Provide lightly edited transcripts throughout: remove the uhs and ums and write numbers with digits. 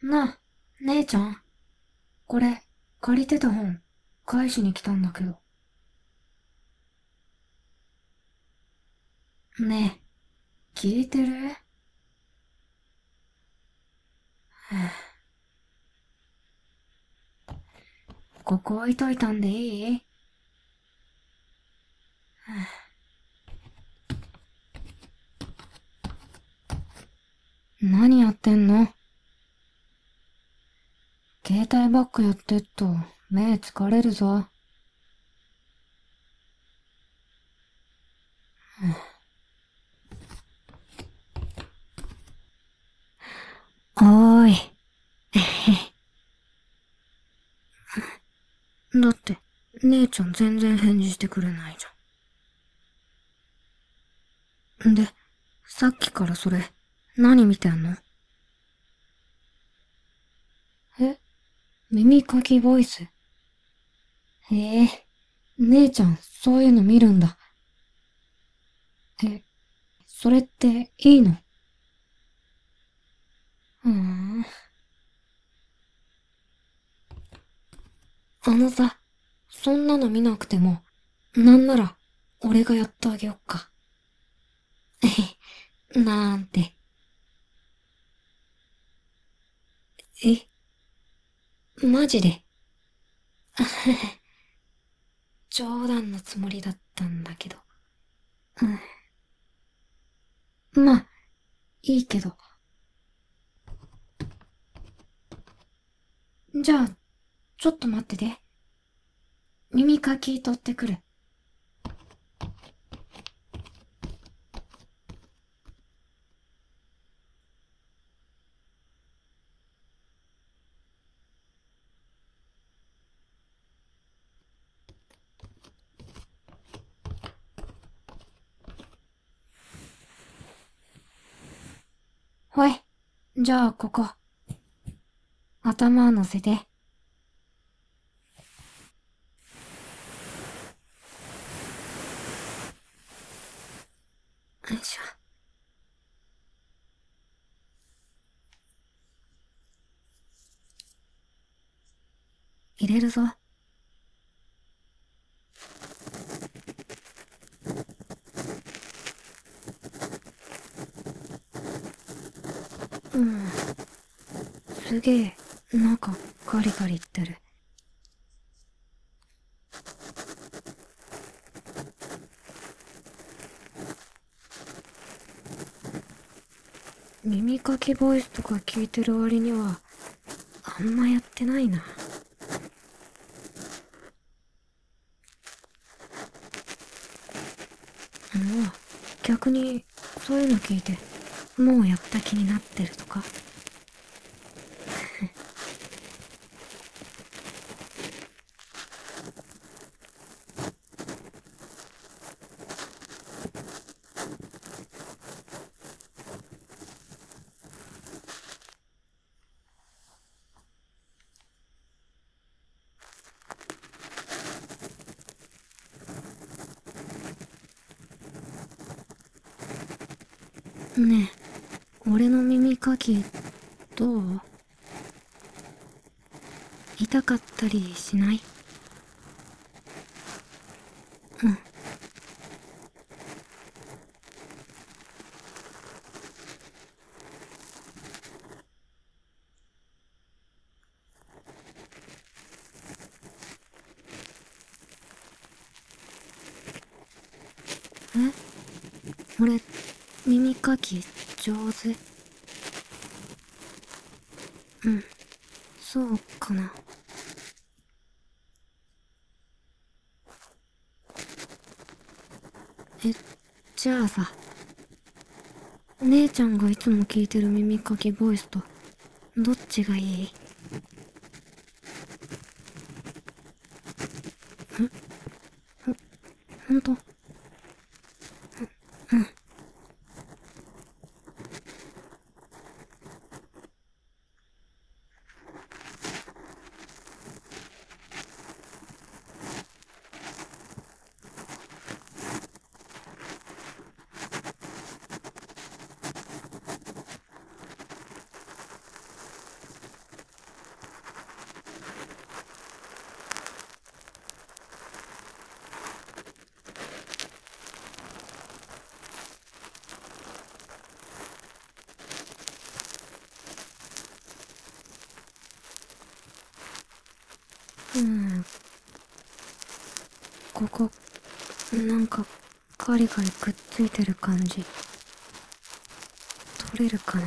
なあ、姉ちゃん。これ、借りてた本、返しに来たんだけど。ねえ、聞いてる？ここ置いといたんでいい？何やってんの？携帯ばっかやってっと、目疲れるぞ。おーい。だって、姉ちゃん全然返事してくれないじゃん。で、さっきからそれ、何見てんの？え？耳かきボイス？へえ、姉ちゃん、そういうの見るんだ。え、それっていいの？うーん。あのさ、そんなの見なくても、なんなら、俺がやってあげよっか。なんて。え、マジで？冗談のつもりだったんだけど。まあ、いいけど。じゃあ、ちょっと待ってて。耳かき取ってくる。ほい。じゃあ、ここ。頭乗せて。よいしょ。入れるぞ。うん。すげえ、中、ガリガリいってる。耳かきボイスとか聞いてる割には、あんまやってないな。もう、逆に、そういうの聞いて、もうやった気になってるとか？ねえ、俺の耳かき、どう？痛かったりしない？うん。え？俺、耳かき、上手？うん、そうかな。え、じゃあさ、姉ちゃんがいつも聞いてる耳かきボイスと、どっちがいい？ほんと？ ここ、なんかガリガリくっついてる感じ。取れるかな。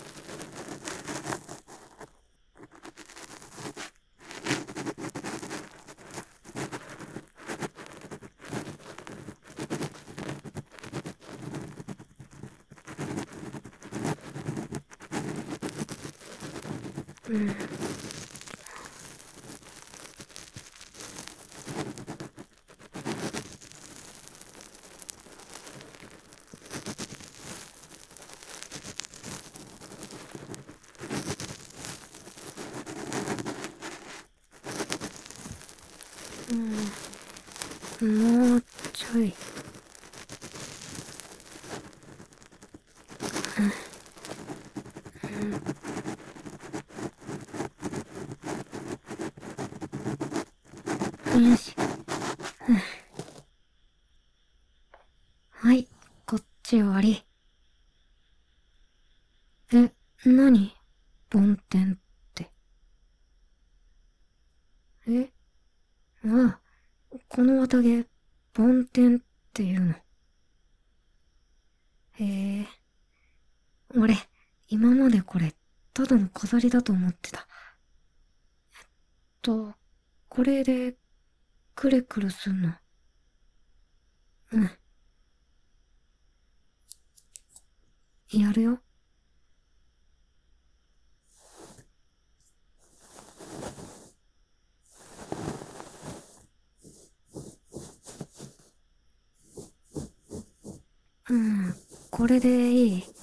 うん。もうちょい。よし。はい、こっち終わり。何梵天って。ああ、この綿毛、梵天っていうの。へえ。俺、今までこれ、ただの飾りだと思ってた。これで、くるくるすんの。うん。やるよ。うん、これでいい。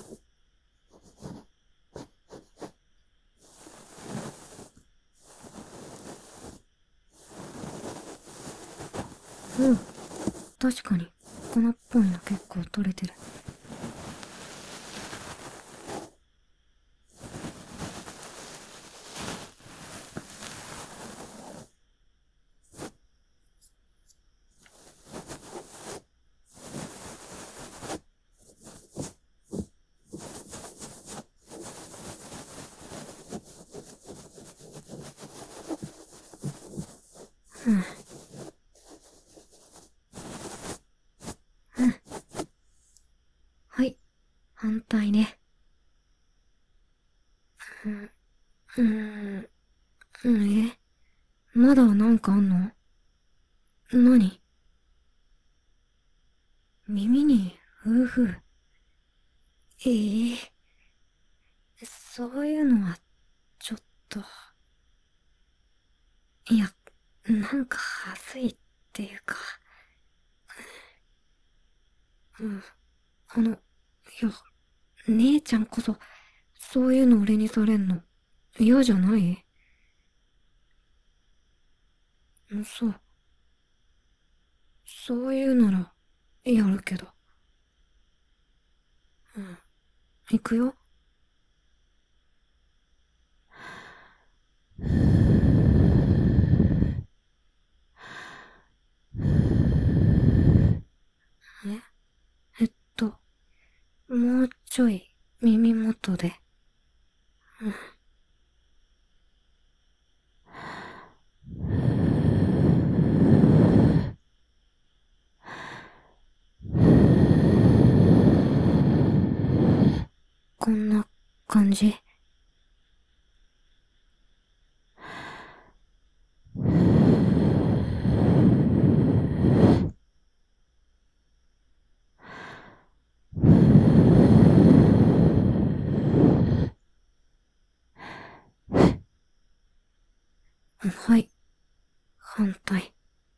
うん、確かに、粉っぽいの結構取れてる。うん。うん。はい、反対ね。うん、まだなんかあんの？何？耳に、ふうふう。ええ、そういうのは、ちょっと。いや、なんか恥ずいっていうか。うん。いや、姉ちゃんこそ、そういうの俺にされんの、嫌じゃない？そう。そういうなら、やるけど。うん。行くよ。ええっと、もうちょい、耳元で。うん。こんな感じ。はい。反対。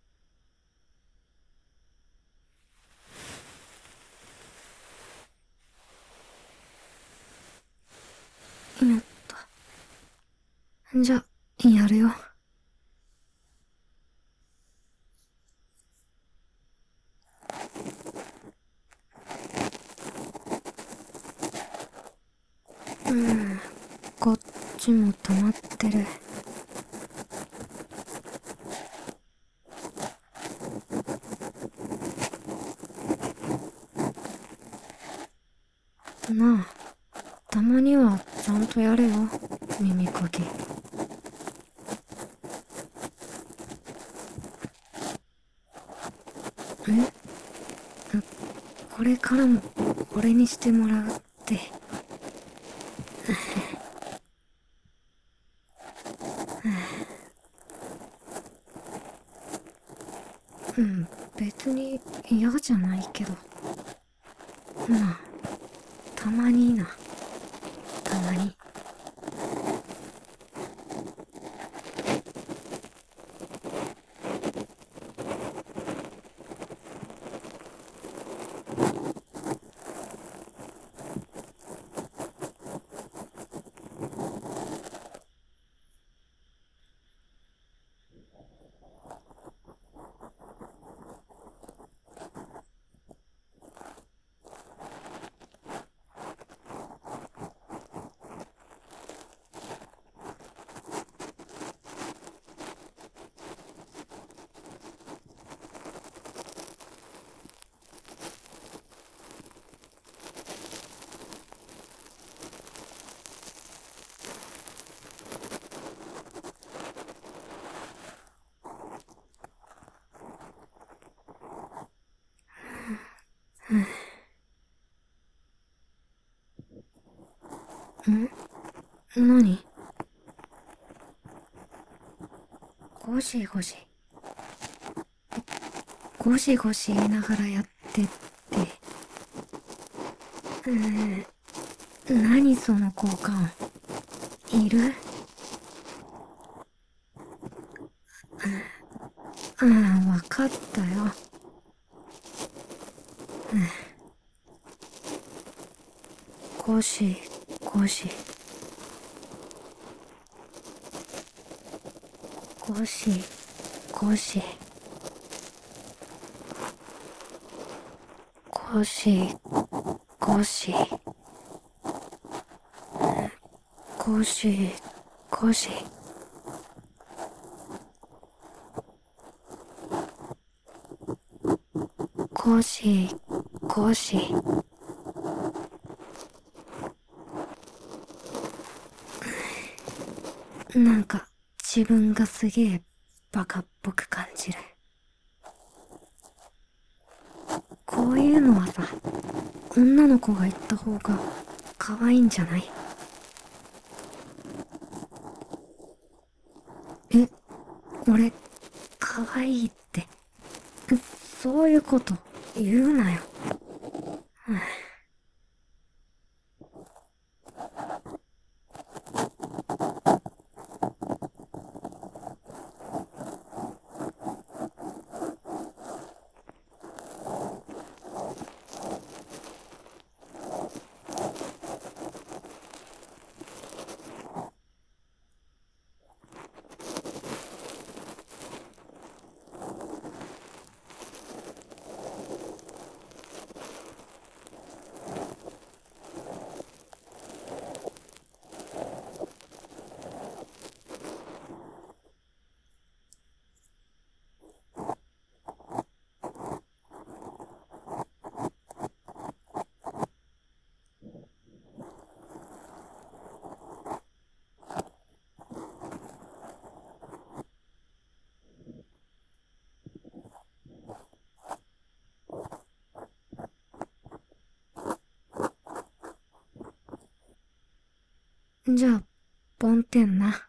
やった。じゃ、やるよ。こっちも溜まってる。なあ、たまにはちゃんとやれよ、耳かき。 え、これからも俺にしてもらうって。うん、別に嫌じゃないけど。まあ、たまにな。たまに。何？ゴシゴシ。ゴシゴシ言いながらやってって。何その交換。いる？ああ、わかったよ。ゴシゴシ。ゴシゴシ。ゴシゴシ。ゴシゴシ。ゴシゴシ。なんか自分がすげえバカっぽく感じる。こういうのはさ、女の子が言った方が可愛いんじゃない？え、俺、可愛いって、そういうこと言うなよ。じゃあ、ボンテンな。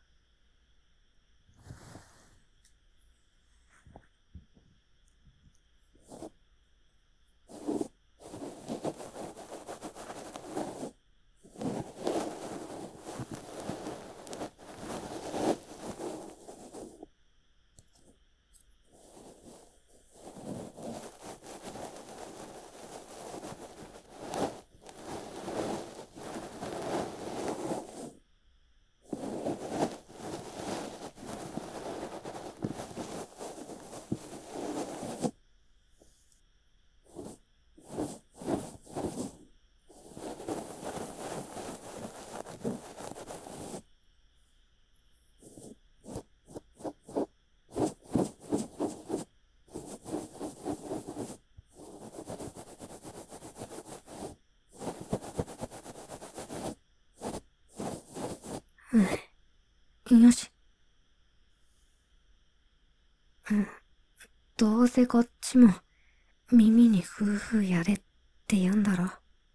よし。どうせこっちも、 耳にふーふーやれって言うんだろ。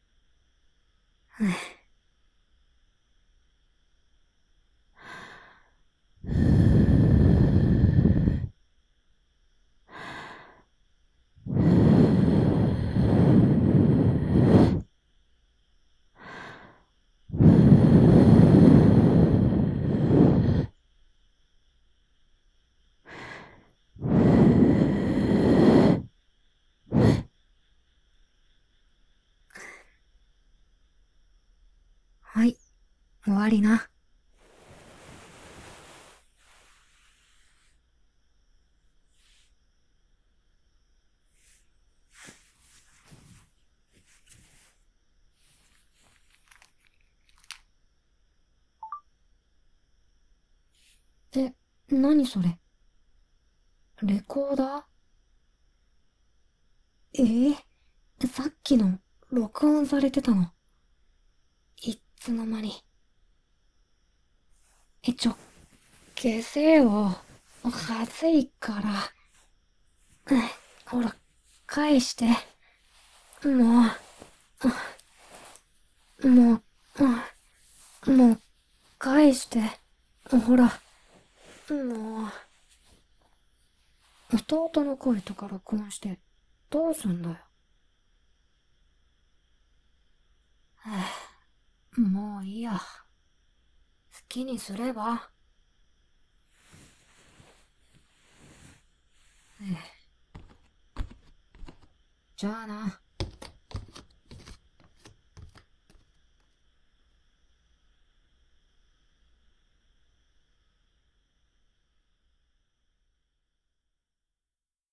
はい、終わりな。え、何それ？レコーダー？さっきの録音されてたの？いつの間に。消せよ。はずいから。ほら、返して。もももう、返して。ほら、も弟の声とか録音して、どうすんだよ。もういいや。好きにすれば。じゃあな。